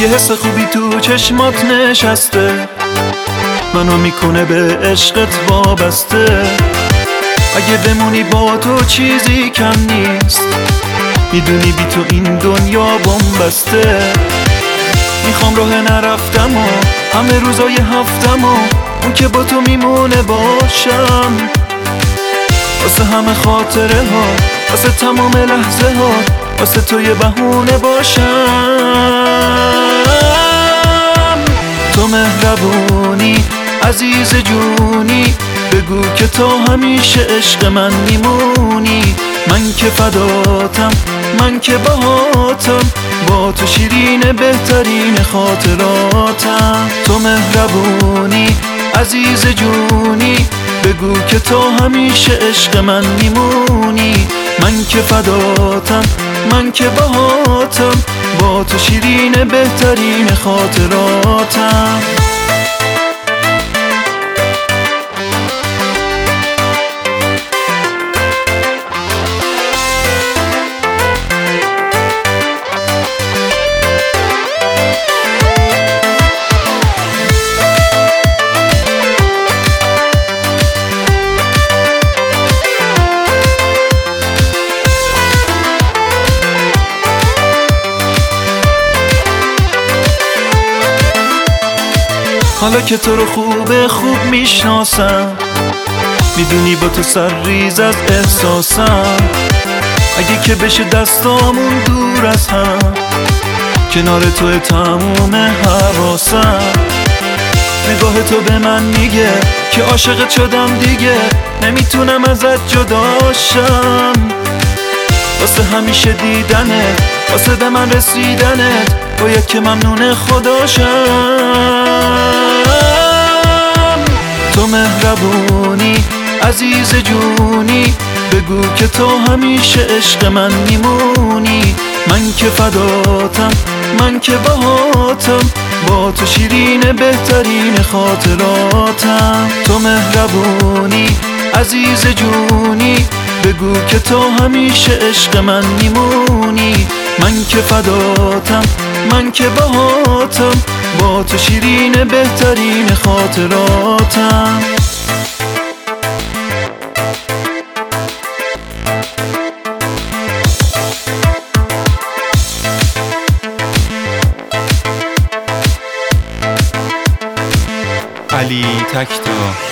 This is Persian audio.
یه حس خوبی تو چشمات نشسته، منو میکنه به عشقت وابسته. اگه بمونی با تو چیزی کم نیست، میدونی بی تو این دنیا بن‌بسته. میخوام راه نرفتم و همه روزای هفتم و اون که با تو میمونه باشم، واسه همه خاطره ها، واسه تمام لحظه ها، واسه تو یه بهونه باشم. تو مهربونی عزیز جونی، بگو که تا همیشه عشق من میمونی. من که فداتم، من که باهاتم، با تو شیرین بهترین خاطراتم. تو مهربونی عزیز جونی، بگو که تا همیشه عشق من میمونی. من که فداتم، من که باهاتم، با تو شیرین بهترین خاطراتم. حالا که تو رو خوب میشناسم، میدونی با تو سرریز از احساسم. اگه که بشه دستامون دور از هم، کنار تو تموم حواسم. نگاه تو به من میگه که عاشقت شدم دیگه، نمیتونم ازت جداشم. واسه همیشه دیدنت، واسه به من رسیدنت، باید که ممنون خداشم. تو مهربونی عزیز جونی، بگو که تو همیشه عشق من میمونی. من که فداتم، من که باهاتم، با تو شیرین بهترین خاطراتم. تو مهربونی عزیز جونی، بگو که تو همیشه عشق من میمونی. من که فداتم، من که باهاتم، با تو شیرین بهترین خاطراتم. علی تکتا.